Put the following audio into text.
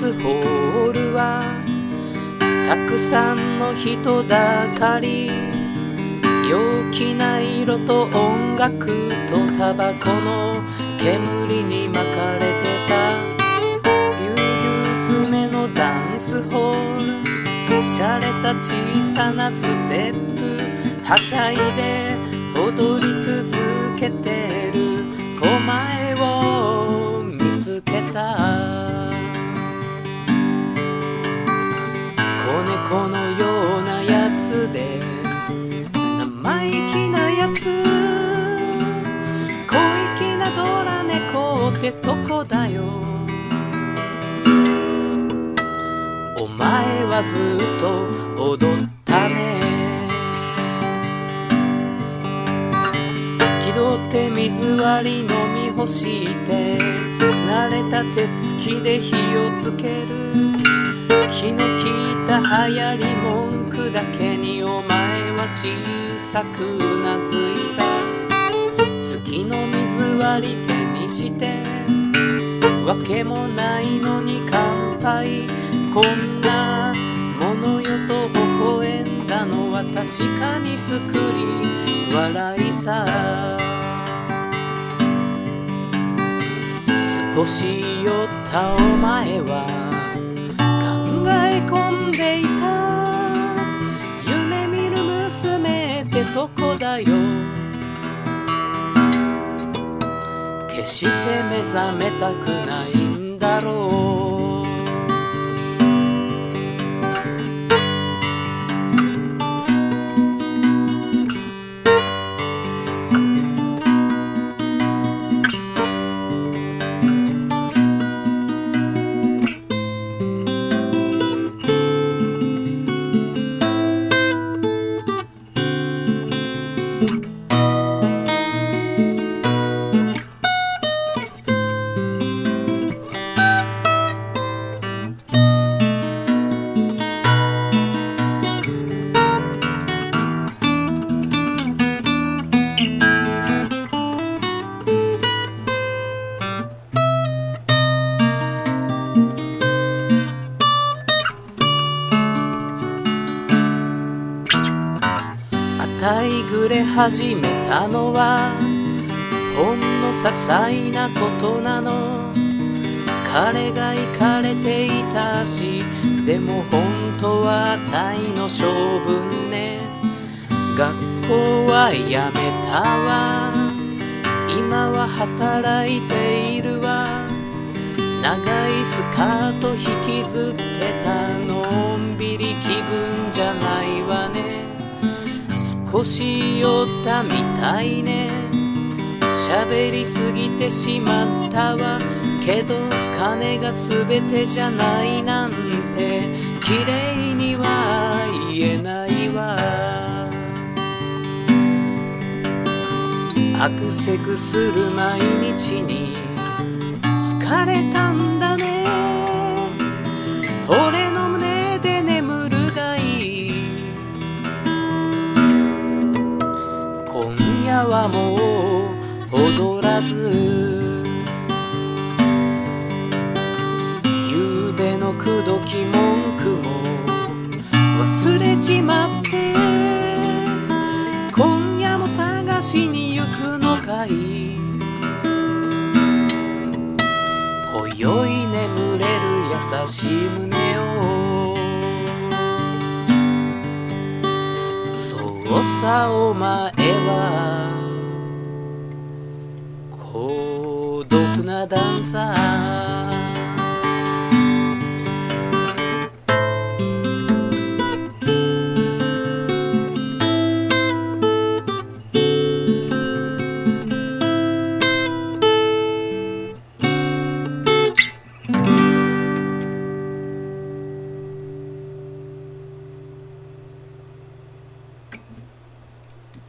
スホールはたくさんの人だかり、陽気な色と音楽とタバコの煙に巻かれてた。ぎゅうぎゅう詰めのダンスホール、しゃれた小さなステップはしゃいで踊り続けてるお前を見つけた。子猫のようなやつで生意気なやつ、小粋なドラ猫ってとこだよ。お前はずっと踊ったね。気取って水割り飲み干して慣れた手つきで火をつける。気の利いた流行り文句だけにお前は小さくうなずいた。月の水割り手にしてわけもないのに乾杯、こんなものよと微笑んだのは確かに作り笑いさ。少し酔ったお前は考え込んでいた。夢見る娘ってとこだよ。決して目覚めたくないんだろう。たいぐれ始めたのはほんの些細なことなの。彼が行かれていたし、でも本当はたいの性分ね。学校はやめたわ、今は働いているわ。長いスカート引きずってたのんびり気分じゃないわね。少し酔ったみたいね。喋りすぎてしまったわ。けど金が全てじゃないなんて綺麗には言えないわ。アクセクする毎日に疲れたんだね。俺の胸で眠るがいい。今夜はもう踊らず、夕べの口説き文句も忘れちまって、今夜も探しに行くのかい。今宵眠れる優しい胸を、そうさお前は孤独なダンサー。